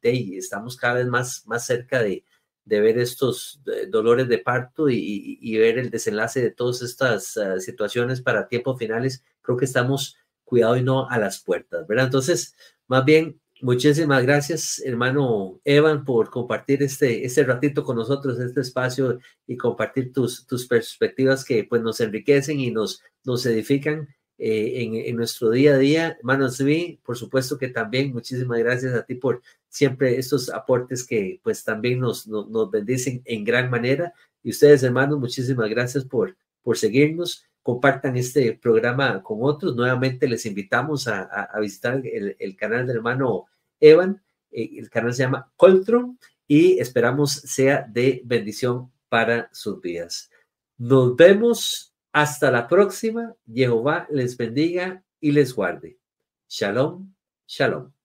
cada vez más cerca de ver estos dolores de parto y ver el desenlace de todas estas situaciones para tiempos finales. Creo que estamos cuidado y no a las puertas, ¿verdad? Entonces, más bien, muchísimas gracias, hermano Evan, por compartir este ratito con nosotros, este espacio y compartir tus perspectivas que pues nos enriquecen y nos edifican en nuestro día a día. Hermano Zvi, por supuesto que también muchísimas gracias a ti por siempre estos aportes que pues también nos bendicen en gran manera. Y ustedes, hermanos, muchísimas gracias por seguirnos. Compartan este programa con otros. Nuevamente les invitamos a visitar el canal del hermano Evan. El canal se llama Coltron y esperamos sea de bendición para sus vidas. Nos vemos hasta la próxima. Jehová les bendiga y les guarde. Shalom, shalom.